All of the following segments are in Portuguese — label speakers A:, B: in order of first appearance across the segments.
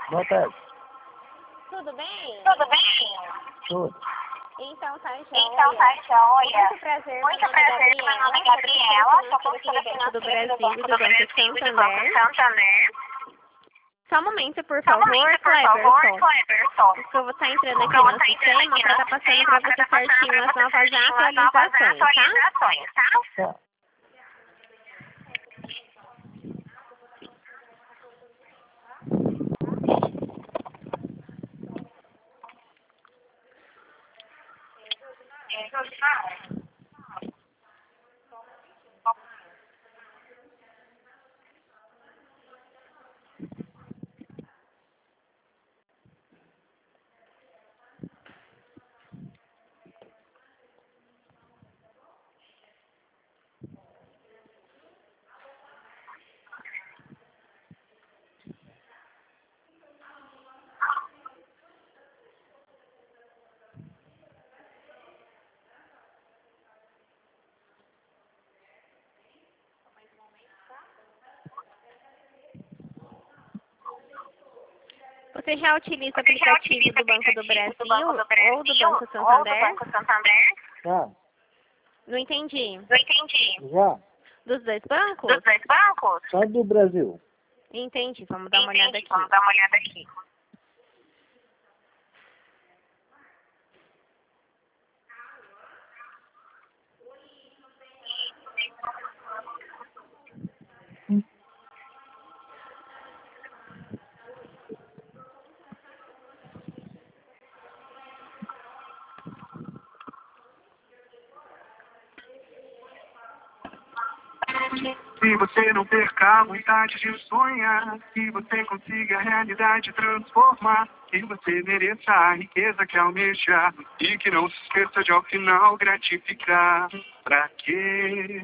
A: Boa tarde.
B: Tudo bem?
C: Tudo bem?
A: Tudo.
B: Então tá
C: Então
B: joia.
C: tá joia.
B: Muito prazer,
C: Muito
B: meu nome é
C: prazer, meu nome é Gabriela,
B: Gabriela,
C: sou
B: sou
C: consultora
B: financeira do
C: financeira
B: Brasil
C: do
B: e
C: Banco
B: do
C: do
B: Banco
C: Brasil e do Banco
B: Santander.
C: Santander.
B: Só um momento, por
C: Só um
B: favor,
C: momento, por favor,
B: Cleberson.
C: Cleberson.
B: Porque eu vou estar entrando aqui
C: Eu vou
B: no
C: estar entrando
B: sistema
C: aqui
B: para
C: no
B: estar passando
C: sistema
B: para
C: para
B: você
C: estar passando
B: certinho
C: para
B: as
C: você
B: novas
C: certinho as novas
B: atualizações, tá?
C: atualizações, tá?
A: Tá.
B: Você já utiliza o aplicativo do Banco do Brasil ou do Banco
C: ou do
B: Santander?
C: Banco Santander?
A: Já.
B: Não entendi.
C: Não entendi.
A: Já.
B: Dos dois bancos?
C: Dos dois bancos?
A: Só do Brasil.
B: Entendi. Vamos dar uma olhada aqui.
C: Vamos dar uma olhada aqui.
D: Que você não perca a vontade de sonhar, que você consiga a realidade transformar, que você mereça a riqueza que almeja e que não se esqueça de ao final gratificar. Pra quê?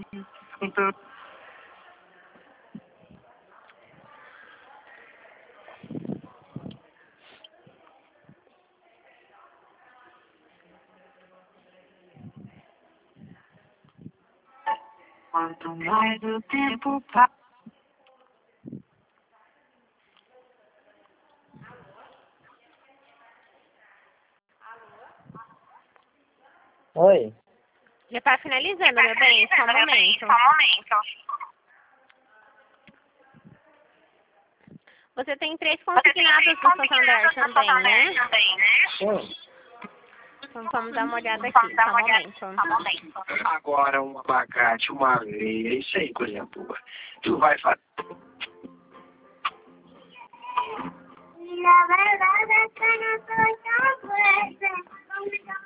D: Quanto mais o tempo passa.
A: Oi.
B: Já está finalizando, meu bem. Só um momento.
C: Só um momento.
B: Você tem 3 consignados do Santander também, né?
A: Sim.
B: Então vamos dar uma olhada aqui. Só um momento.
D: Agora um abacate, uma aveia, isso aí, coisa boa. Tu vai fazer.
C: Na verdade é que eu não sou tão coisa.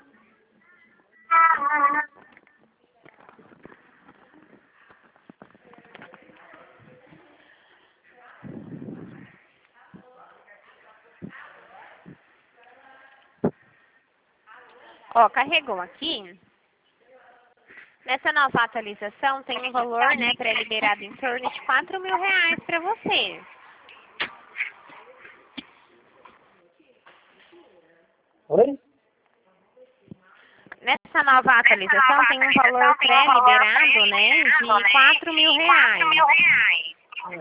B: Ó, carregou aqui. Nessa nova atualização tem um valor, né, pré-liberado em torno de R$ 4.000 para você.
A: Oi?
B: Nessa nova atualização tem um valor pré-liberado, né, de R$ 4.000.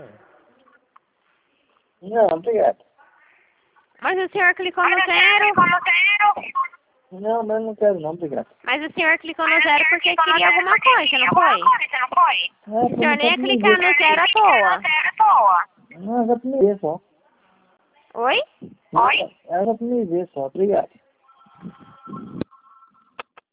A: Não, obrigado.
B: Mas o senhor clicou no zero.
A: Não, mas não quero não, obrigado.
B: Mas o senhor clicou no zero porque queria alguma coisa, não foi? O senhor nem ia clicar no zero à toa.
A: Não, já pra me ver só.
B: Oi?
A: É só pra me ver só, obrigado.